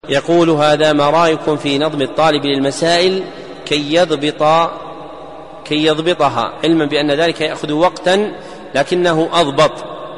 يقول: هذا ما رأيكم في نظم الطالب للمسائل كي يضبطها، علما بأن ذلك يأخذ وقتا لكنه أضبط.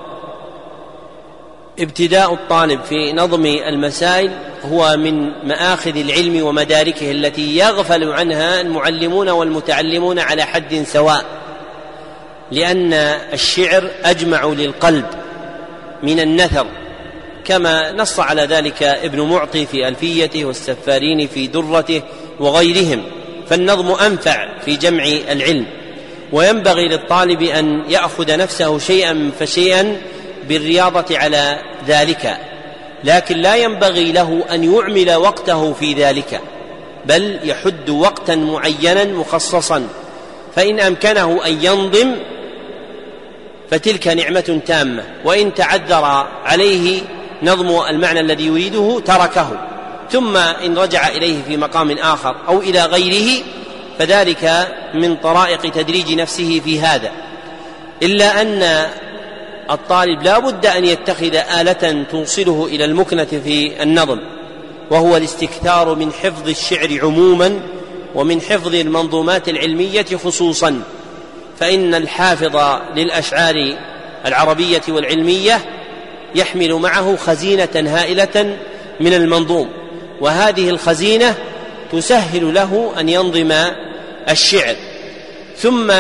ابتداء الطالب في نظم المسائل هو من مآخذ العلم ومداركه التي يغفل عنها المعلمون والمتعلمون على حد سواء، لأن الشعر أجمع للقلب من النثر، كما نص على ذلك ابن معطي في ألفيته والسفارين في درته وغيرهم، فالنظم أنفع في جمع العلم. وينبغي للطالب أن يأخذ نفسه شيئا فشيئا بالرياضة على ذلك، لكن لا ينبغي له أن يعمل وقته في ذلك، بل يحد وقتا معينا مخصصا، فإن أمكنه أن ينظم فتلك نعمة تامة، وإن تعذر عليه نظم المعنى الذي يريده تركه، ثم إن رجع إليه في مقام آخر أو إلى غيره فذلك من طرائق تدريج نفسه في هذا. إلا أن الطالب لا بد أن يتخذ آلة توصله إلى المكنة في النظم، وهو الاستكثار من حفظ الشعر عموما ومن حفظ المنظومات العلمية خصوصا، فإن الحافظ للأشعار العربية والعلمية يحمل معه خزينة هائلة من المنظوم، وهذه الخزينة تسهل له أن ينظم الشعر، ثم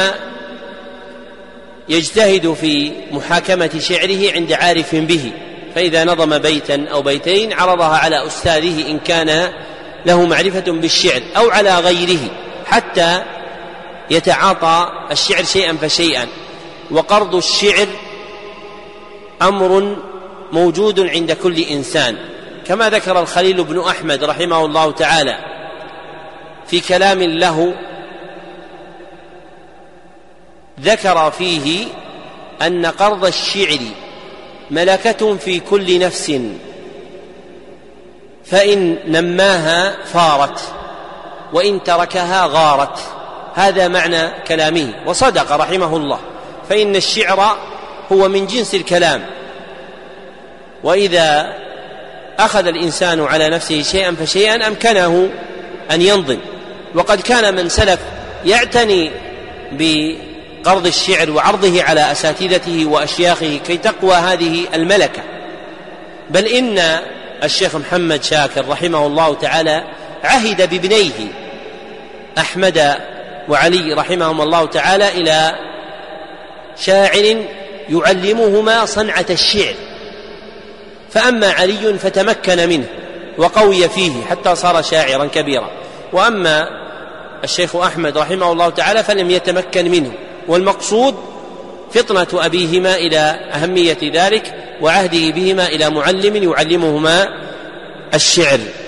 يجتهد في محاكمة شعره عند عارف به، فإذا نظم بيتا أو بيتين عرضها على أستاذه إن كان له معرفة بالشعر أو على غيره، حتى يتعاطى الشعر شيئا فشيئا. وقرض الشعر أمر موجود عند كل إنسان، كما ذكر الخليل بن أحمد رحمه الله تعالى في كلام له، ذكر فيه أن قرض الشعر ملكة في كل نفس، فإن نماها فارت وإن تركها غارت. هذا معنى كلامه، وصدق رحمه الله، فإن الشعر هو من جنس الكلام، وإذا أخذ الإنسان على نفسه شيئا فشيئا أمكنه أن ينظم. وقد كان من سلف يعتني بقرض الشعر وعرضه على أساتذته وأشياخه كي تقوى هذه الملكة، بل إن الشيخ محمد شاكر رحمه الله تعالى عهد بابنيه أحمد وعلي رحمهم الله تعالى إلى شاعر يعلمهما صنعة الشعر، فأما علي فتمكن منه وقوي فيه حتى صار شاعرا كبيرا، وأما الشيخ أحمد رحمه الله تعالى فلم يتمكن منه، والمقصود فطنة أبيهما إلى أهمية ذلك وعهده بهما إلى معلم يعلمهما الشعر.